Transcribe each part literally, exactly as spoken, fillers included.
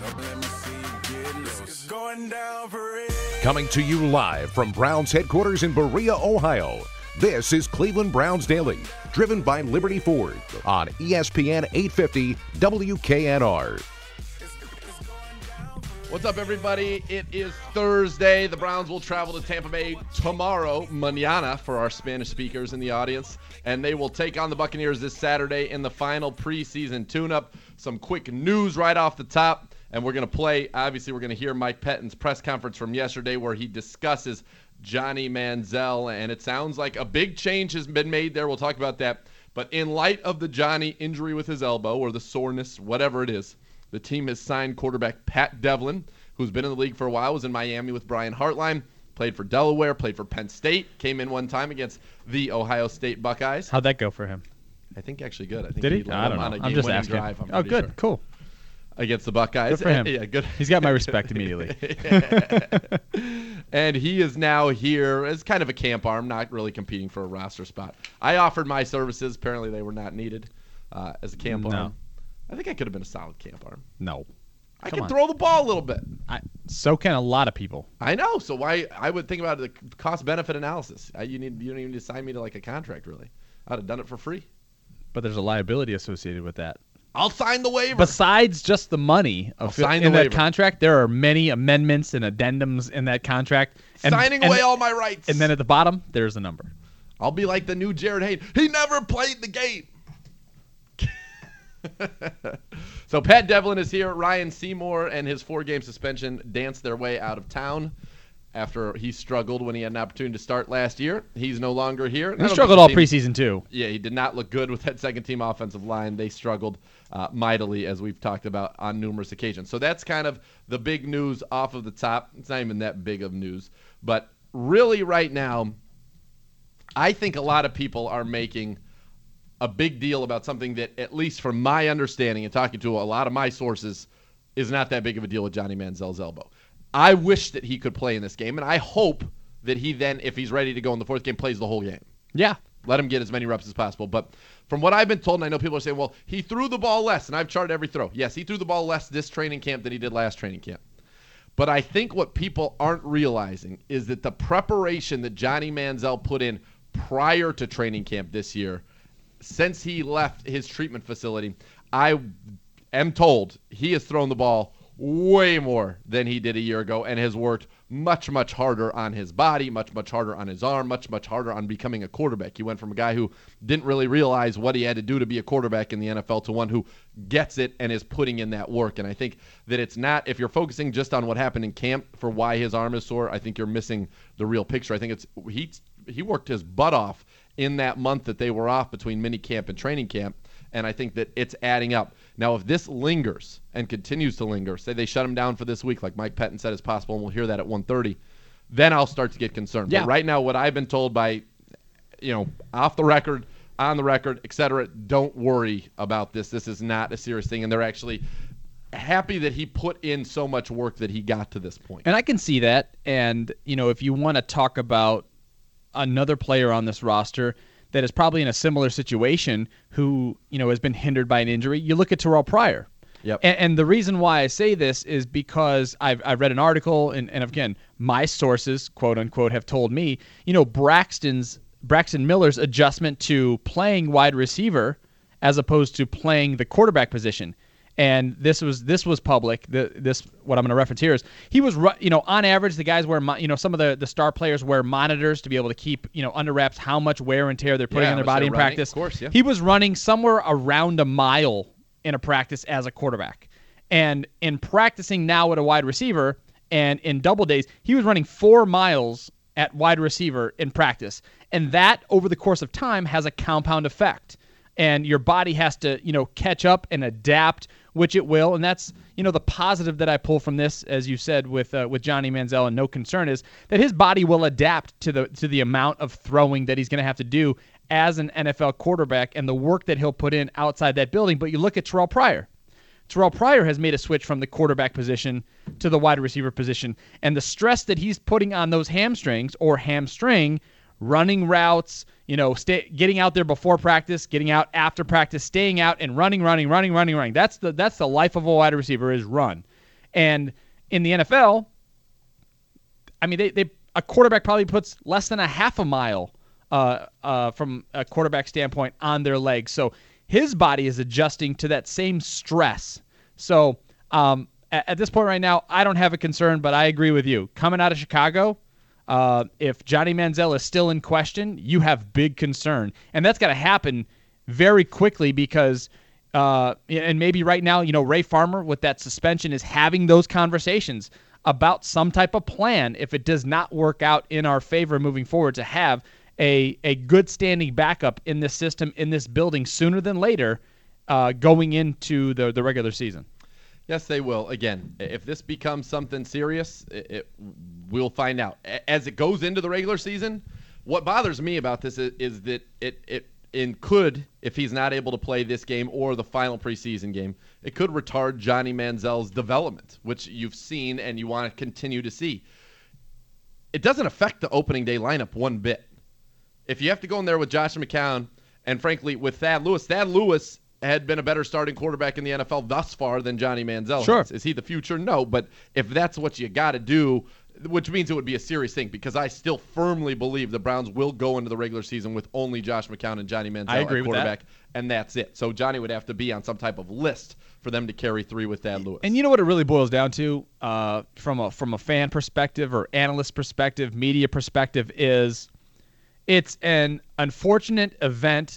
Coming to you live from Browns headquarters in Berea, Ohio, this is Cleveland Browns Daily, driven by Liberty Ford on E S P N eight fifty W K N R. What's up, everybody? It is Thursday. The Browns will travel to Tampa Bay tomorrow, mañana, for our Spanish speakers in the audience, and they will take on the Buccaneers this Saturday in the final preseason tune-up. Some quick news right off the top, and we're going to play, obviously, we're going to hear Mike Pettine's press conference from yesterday where he discusses Johnny Manziel, and it sounds like a big change has been made there. We'll talk about that. But in light of the Johnny injury with his elbow or the soreness, whatever it is, the team has signed quarterback Pat Devlin, who's been in the league for a while, was in Miami with Brian Hartline, played for Delaware, played for Penn State, came in one time against the Ohio State Buckeyes. How'd that go for him? I think actually good. I think Did he? he I don't know. on a I'm just asking. Drive, I'm oh, good. sure. Cool. Against the Buckeyes. Good for him. Yeah, good. He's got my respect immediately. And he is now here as kind of a camp arm, not really competing for a roster spot. I offered my services. Apparently they were not needed uh, as a camp No. arm. I think I could have been a solid camp arm. No. I Come can on. throw the ball a little bit. I, so can a lot of people. I know. So why I would think about the cost-benefit analysis. I, you need you don't even need to sign me to like a contract, really. I'd have done it for free. But there's a liability associated with that. I'll sign the waiver. Besides just the money of I'll sign in the that waiver. contract, there are many amendments and addendums in that contract. And, Signing and, away all my rights. And then at the bottom, there's a number. I'll be like the new Jared Hayne. He never played the game. So Pat Devlin is here. Ryan Seymour and his four-game suspension danced their way out of town after he struggled when he had an opportunity to start last year. He's no longer here. He struggled all preseason, too. Yeah, he did not look good with that second-team offensive line. They struggled uh, mightily, as we've talked about on numerous occasions. So that's kind of the big news off of the top. It's not even that big of news. But really right now, I think a lot of people are making a big deal about something that, at least from my understanding and talking to a lot of my sources, is not that big of a deal with Johnny Manziel's elbow. I wish that he could play in this game, and I hope that he then, if he's ready to go in the fourth game, plays the whole game. Yeah. Let him get as many reps as possible. But from what I've been told, and I know people are saying, well, he threw the ball less, and I've charted every throw. Yes, he threw the ball less this training camp than he did last training camp. But I think what people aren't realizing is that the preparation that Johnny Manziel put in prior to training camp this year, since he left his treatment facility, I am told he has thrown the ball way more than he did a year ago and has worked much, much harder on his body, much, much harder on his arm, much, much harder on becoming a quarterback. He went from a guy who didn't really realize what he had to do to be a quarterback in the N F L to one who gets it and is putting in that work. And I think that it's not, if you're focusing just on what happened in camp for why his arm is sore, I think you're missing the real picture. I think it's he he worked his butt off in that month that they were off between mini camp and training camp, and I think that it's adding up. Now, if this lingers and continues to linger, say they shut him down for this week, like Mike Pettine said is possible, and we'll hear that at one thirty, then I'll start to get concerned. Yeah. But right now, what I've been told by, you know, off the record, on the record, et cetera, don't worry about this. This is not a serious thing, and they're actually happy that he put in so much work that he got to this point. And I can see that. And, you know, if you want to talk about another player on this roster that is probably in a similar situation who, you know, has been hindered by an injury, you look at Terrell Pryor. Yep. And, and the reason why I say this is because I've, I've read an article, and, and again, my sources, quote unquote, have told me, you know, Braxton's Braxton Miller's adjustment to playing wide receiver as opposed to playing the quarterback position. And this was this was public. The, this what I'm going to reference here is he was, you know, on average the guys wear, you know, some of the, the star players wear monitors to be able to keep, you know, under wraps how much wear and tear they're putting Yeah, in their was body they in running? practice. Of course, yeah. He was running somewhere around a mile in a practice as a quarterback, and in practicing now at a wide receiver and in double days, he was running four miles at wide receiver in practice, and that over the course of time has a compound effect. And your body has to, you know, catch up and adapt, which it will. And that's, you know, the positive that I pull from this, as you said, with uh, with Johnny Manziel, and no concern, is that his body will adapt to the to the amount of throwing that he's going to have to do as an N F L quarterback and the work that he'll put in outside that building. But you look at Terrell Pryor. Terrell Pryor has made a switch from the quarterback position to the wide receiver position. And the stress that he's putting on those hamstrings or hamstring, running routes, you know, stay, getting out there before practice, getting out after practice, staying out and running, running, running, running, running. That's the that's the life of a wide receiver, is run. And in the N F L, I mean, they, they a quarterback probably puts less than a half a mile uh, uh, from a quarterback standpoint on their legs. So his body is adjusting to that same stress. So um, at, at this point right now, I don't have a concern, but I agree with you. Coming out of Chicago, uh, if Johnny Manziel is still in question, you have big concern. And that's got to happen very quickly because uh, and maybe right now, you know, Ray Farmer with that suspension is having those conversations about some type of plan if it does not work out in our favor moving forward to have a, a good standing backup in this system, in this building sooner than later uh, going into the, the regular season. Yes, they will. Again, if this becomes something serious, it, it, we'll find out. As it goes into the regular season, what bothers me about this is, is that it, it in could, if he's not able to play this game or the final preseason game, it could retard Johnny Manziel's development, which you've seen and you want to continue to see. It doesn't affect the opening day lineup one bit. If you have to go in there with Josh McCown and, frankly, with Thad Lewis, Thad Lewis had been a better starting quarterback in the N F L thus far than Johnny Manziel Sure. has. Is he the future? No, but if that's what you got to do, which means it would be a serious thing, because I still firmly believe the Browns will go into the regular season with only Josh McCown and Johnny Manziel I agree at with quarterback, that. and that's it. So Johnny would have to be on some type of list for them to carry three with Thad Lewis. And you know what it really boils down to uh, from a from a fan perspective or analyst perspective, media perspective, is it's an unfortunate event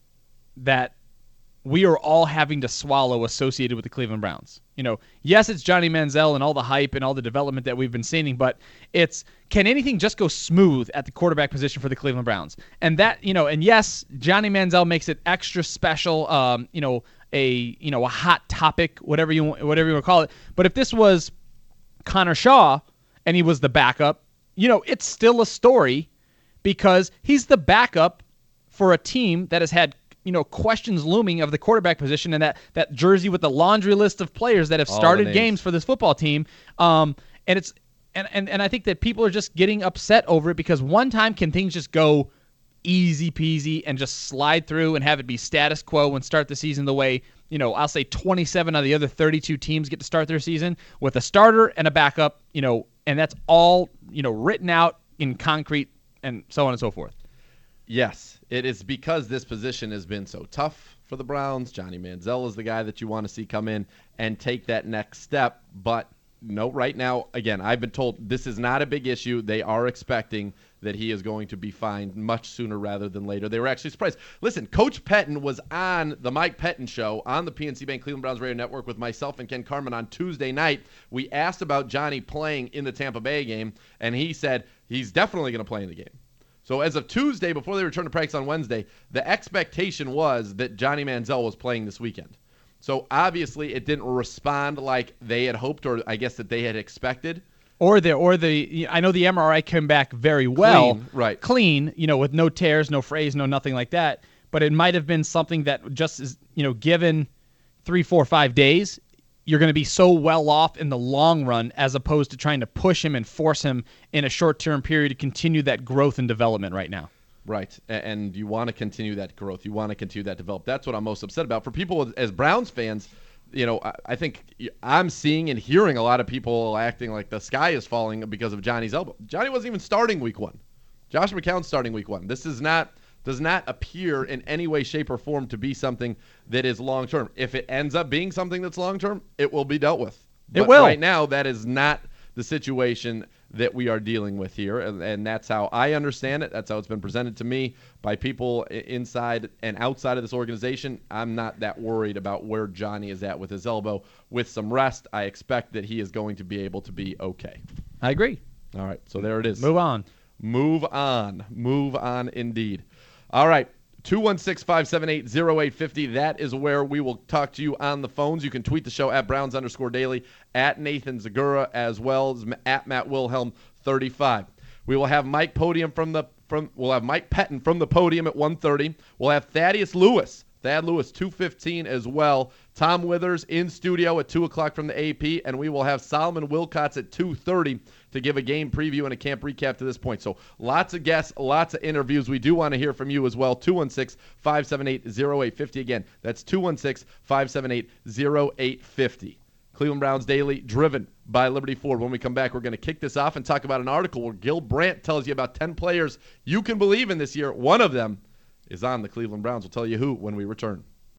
that we are all having to swallow associated with the Cleveland Browns. You know, yes, it's Johnny Manziel and all the hype and all the development that we've been seeing, but it's, can anything just go smooth at the quarterback position for the Cleveland Browns? And that, you know, and yes, Johnny Manziel makes it extra special, um, you know, a, you know, a hot topic, whatever you whatever you want to call it. But if this was Connor Shaw and he was the backup, you know, it's still a story because he's the backup for a team that has had, you know, questions looming of the quarterback position and that, that jersey with the laundry list of players that have All started games for this football team. Um, and it's and, and, and I think that people are just getting upset over it because one time can things just go easy peasy and just slide through and have it be status quo and start the season the way, you know, I'll say twenty-seven of the other thirty-two teams get to start their season with a starter and a backup, you know, and that's all, you know, written out in concrete and so on and so forth. Yes, it is because this position has been so tough for the Browns. Johnny Manziel is the guy that you want to see come in and take that next step. But no, right now, again, I've been told this is not a big issue. They are expecting that he is going to be fined much sooner rather than later. They were actually surprised. Listen, Coach Pettin was on the Mike Pettin Show on the P N C Bank Cleveland Browns Radio Network with myself and Ken Carman on Tuesday night. We asked about Johnny playing in the Tampa Bay game, and he said he's definitely going to play in the game. So as of Tuesday, before they returned to practice on Wednesday, the expectation was that Johnny Manziel was playing this weekend. So obviously it didn't respond like they had hoped, or I guess that they had expected. Or the or the I know the M R I came back very well, Clean, right? Clean, you know, with no tears, no frays, no nothing like that. But it might have been something that just is, you know, given three, four, five days, you're going to be so well off in the long run as opposed to trying to push him and force him in a short-term period to continue that growth and development right now. Right, and you want to continue that growth. You want to continue that develop. That's what I'm most upset about. For people as Browns fans, you know, I think I'm seeing and hearing a lot of people acting like the sky is falling because of Johnny's elbow. Johnny wasn't even starting week one. Josh McCown's starting week one. This is not does not appear in any way, shape, or form to be something that is long-term. If it ends up being something that's long-term, it will be dealt with. But it will. Right now, that is not the situation that we are dealing with here, and, and that's how I understand it. That's how it's been presented to me by people inside and outside of this organization. I'm not that worried about where Johnny is at with his elbow. With some rest, I expect that he is going to be able to be okay. I agree. All right, so there it is. Move on. Move on. Move on indeed. All right, two one six, five seven eight, zero eight five zero. That is where we will talk to you on the phones. You can tweet the show at Browns underscore daily, at Nathan Zagura, as well as at Matt Wilhelm thirty-five. We will have Mike Podium from the from. We'll have Mike Pettin from the podium at one thirty. We'll have Thaddeus Lewis, Thad Lewis, two fifteen as well. Tom Withers in studio at two o'clock from the A P, and we will have Solomon Wilcots at two thirty to give a game preview and a camp recap to this point. So lots of guests, lots of interviews. We do want to hear from you as well. two one six, five seven eight, zero eight five zero. Again, that's two one six, five seven eight, zero eight five zero. Cleveland Browns Daily, driven by Liberty Ford. When we come back, we're going to kick this off and talk about an article where Gil Brandt tells you about ten players you can believe in this year. One of them is on the Cleveland Browns. We'll tell you who when we return.